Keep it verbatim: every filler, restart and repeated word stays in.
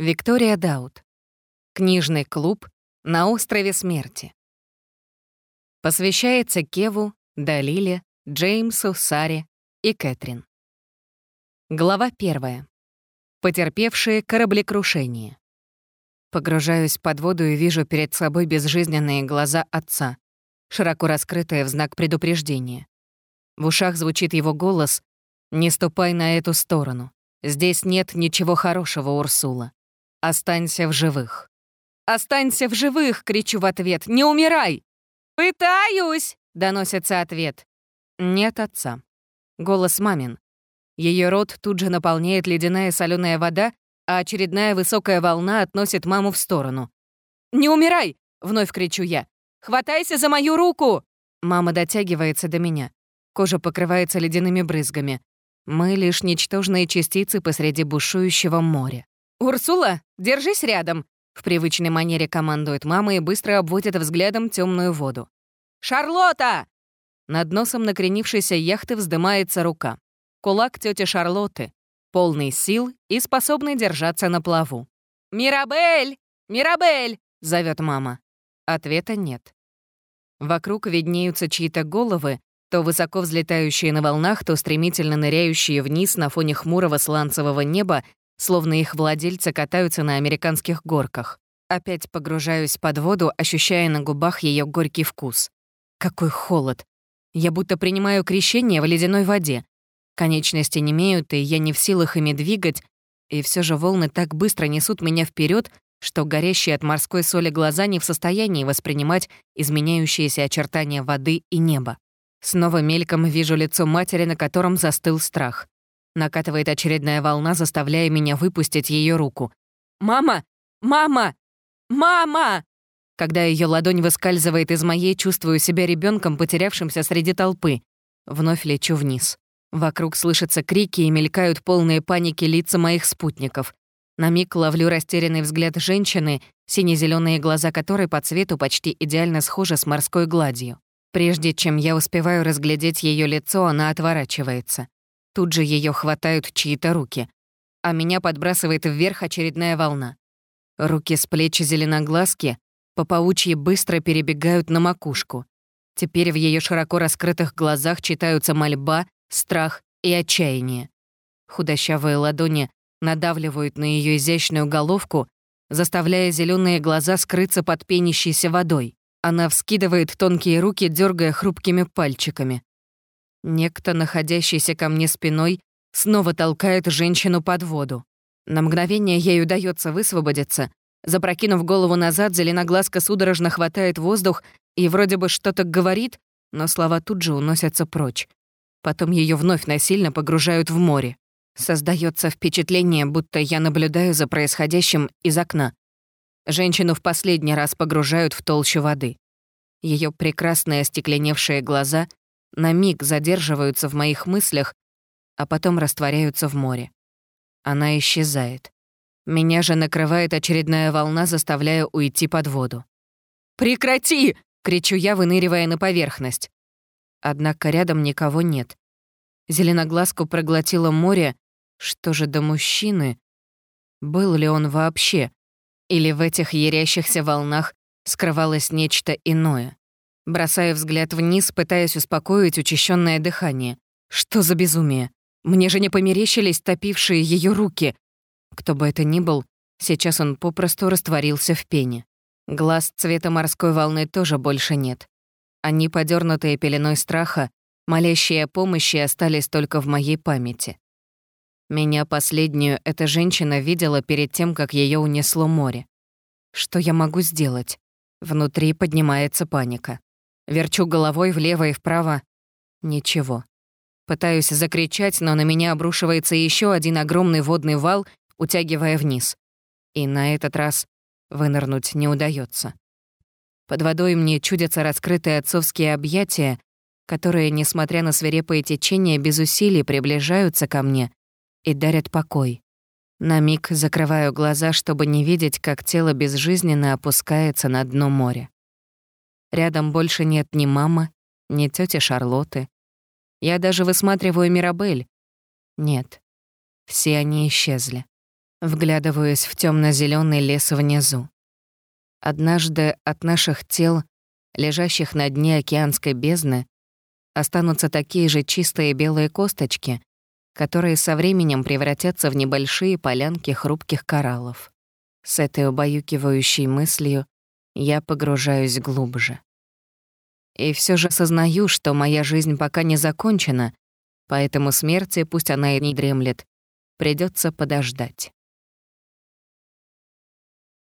Виктория Дауд. Книжный клуб на острове Смерти. Посвящается Кеву, Далиле, Джеймсу, Саре и Кэтрин. Глава первая. Потерпевшие кораблекрушение. Погружаюсь под воду и вижу перед собой безжизненные глаза отца, широко раскрытые в знак предупреждения. В ушах звучит его голос: «Не ступай на эту сторону. Здесь нет ничего хорошего, Урсула. Останься в живых». «Останься в живых!» — кричу в ответ. «Не умирай!» «Пытаюсь!» — доносится ответ. Нет отца. Голос мамин. Ее рот тут же наполняет ледяная соленая вода, а очередная высокая волна относит маму в сторону. «Не умирай!» — вновь кричу я. «Хватайся за мою руку!» Мама дотягивается до меня. Кожа покрывается ледяными брызгами. Мы лишь ничтожные частицы посреди бушующего моря. «Урсула, держись рядом!» В привычной манере командует мама и быстро обводит взглядом темную воду. «Шарлотта!» Над носом накренившейся яхты вздымается рука. Кулак тети Шарлотты, полный сил и способный держаться на плаву. «Мирабель! Мирабель!» — зовет мама. Ответа нет. Вокруг виднеются чьи-то головы, то высоко взлетающие на волнах, то стремительно ныряющие вниз на фоне хмурого сланцевого неба, словно их владельцы катаются на американских горках. Опять погружаюсь под воду, ощущая на губах ее горький вкус. Какой холод! Я будто принимаю крещение в ледяной воде. Конечности немеют, и я не в силах ими двигать, и все же волны так быстро несут меня вперед, что горящие от морской соли глаза не в состоянии воспринимать изменяющиеся очертания воды и неба. Снова мельком вижу лицо матери, на котором застыл страх. Накатывает очередная волна, заставляя меня выпустить ее руку. «Мама! Мама! Мама!» Когда ее ладонь выскальзывает из моей, чувствую себя ребенком, потерявшимся среди толпы. Вновь лечу вниз. Вокруг слышатся крики и мелькают полные паники лица моих спутников. На миг ловлю растерянный взгляд женщины, сине-зелёные глаза которой по цвету почти идеально схожи с морской гладью. Прежде чем я успеваю разглядеть ее лицо, она отворачивается. Тут же ее хватают чьи-то руки, а меня подбрасывает вверх очередная волна. Руки с плеч зеленоглазки по паучьи быстро перебегают на макушку. Теперь в ее широко раскрытых глазах читаются мольба, страх и отчаяние. Худощавые ладони надавливают на ее изящную головку, заставляя зеленые глаза скрыться под пенящейся водой. Она вскидывает тонкие руки, дергая хрупкими пальчиками. Некто, находящийся ко мне спиной, снова толкает женщину под воду. На мгновение ей удается высвободиться. Запрокинув голову назад, зеленоглазка судорожно хватает воздух и вроде бы что-то говорит, но слова тут же уносятся прочь. Потом ее вновь насильно погружают в море. Создается впечатление, будто я наблюдаю за происходящим из окна. Женщину в последний раз погружают в толщу воды. Ее прекрасные остекленевшие глаза на миг задерживаются в моих мыслях, а потом растворяются в море. Она исчезает. Меня же накрывает очередная волна, заставляя уйти под воду. «Прекрати!» — кричу я, выныривая на поверхность. Однако рядом никого нет. Зеленоглазку проглотило море. Что же до мужчины? Был ли он вообще? Или в этих ярящихся волнах скрывалось нечто иное? Бросаю взгляд вниз, пытаясь успокоить учащенное дыхание. Что за безумие? Мне же не померещились топившие ее руки. Кто бы это ни был, сейчас он попросту растворился в пене. Глаз цвета морской волны тоже больше нет. Они, подернутые пеленой страха, молящие о помощи, остались только в моей памяти. Меня последнюю эта женщина видела перед тем, как ее унесло море. Что я могу сделать? Внутри поднимается паника. Верчу головой влево и вправо. Ничего. Пытаюсь закричать, но на меня обрушивается еще один огромный водный вал, утягивая вниз. И на этот раз вынырнуть не удается. Под водой мне чудятся раскрытые отцовские объятия, которые, несмотря на свирепое течение, без усилий приближаются ко мне и дарят покой. На миг закрываю глаза, чтобы не видеть, как тело безжизненно опускается на дно моря. Рядом больше нет ни мамы, ни тёти Шарлотты. Я даже высматриваю Мирабель. Нет, все они исчезли. Вглядываюсь в темно-зеленый лес внизу. Однажды от наших тел, лежащих на дне океанской бездны, останутся такие же чистые белые косточки, которые со временем превратятся в небольшие полянки хрупких кораллов. С этой убаюкивающей мыслью я погружаюсь глубже. И все же сознаю, что моя жизнь пока не закончена, поэтому смерти, пусть она и не дремлет, придется подождать.